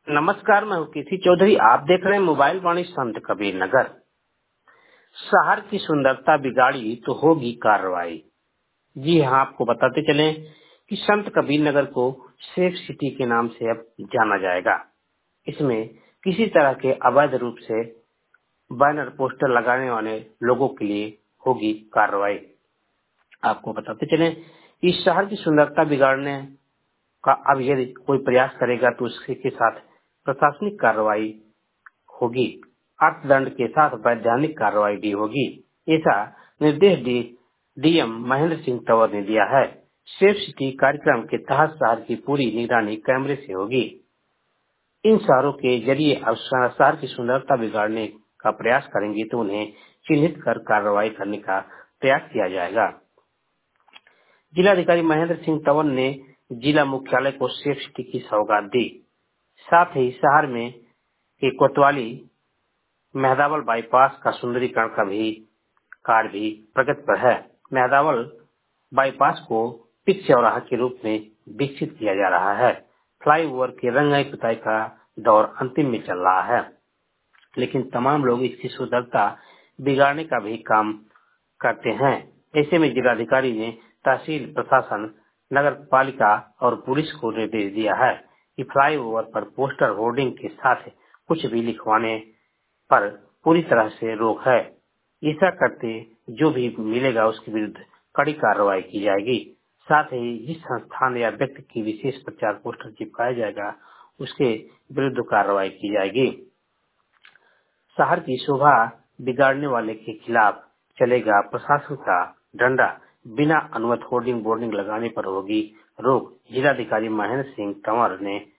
नमस्कार, मैं हूँ किसी चौधरी। आप देख रहे हैं मोबाइल वाणी संत कबीर नगर। शहर की सुंदरता बिगाड़ी तो होगी कार्रवाई। जी हाँ, आपको बताते चलें कि संत कबीर नगर को सेफ सिटी के नाम से अब जाना जाएगा। इसमें किसी तरह के अवैध रूप से बैनर पोस्टर लगाने वाले लोगों के लिए होगी कार्रवाई। आपको बताते चलें कि शहर की सुंदरता बिगाड़ने का अब यदि कोई प्रयास करेगा तो उसके साथ प्रशासनिक कार्रवाई होगी। अर्थदंड के साथ वैधानिक कार्रवाई भी होगी। ऐसा निर्देश डीएम महेंद्र सिंह तंवर ने दिया है। सेफ सिटी कार्यक्रम के तहत शहर की पूरी निगरानी कैमरे से होगी। इन शहरों के जरिए अब शहर की सुंदरता बिगाड़ने का प्रयास करेंगे तो उन्हें चिन्हित कर कार्रवाई करने का प्रयास किया जाएगा। जिलाधिकारी महेंद्र सिंह तंवर ने जिला मुख्यालय को सेफ सिटी की सौगात दी। साथ ही शहर में के कोतवाली मेहदावल बाईपास का सुंदरीकरण का भी कार्य भी प्रगति पर है। मेहदावल बाईपास को पिच चौराहा के रूप में विकसित किया जा रहा है। फ्लाईओवर के रंगाई पुताई का दौर अंतिम में चल रहा है, लेकिन तमाम लोग इसकी सुंदरता बिगाड़ने का भी काम करते हैं। ऐसे में जिलाधिकारी ने तहसील प्रशासन, नगर पालिका और पुलिस को निर्देश दिया है कि फ्लाईओवर पर पोस्टर होर्डिंग के साथ कुछ भी लिखवाने पर पूरी तरह से रोक है। ऐसा करते जो भी मिलेगा उसके विरुद्ध कड़ी कार्रवाई की जाएगी। साथ ही जिस संस्थान या व्यक्ति की विशेष प्रचार पोस्टर चिपकाया जाएगा उसके विरुद्ध कार्रवाई की जाएगी। शहर की शोभा बिगाड़ने वाले के खिलाफ चलेगा प्रशासन का डंडा। बिना अनुमति होर्डिंग बोर्डिंग लगाने पर होगी रोक। जिलाधिकारी महेंद्र सिंह तंवर ने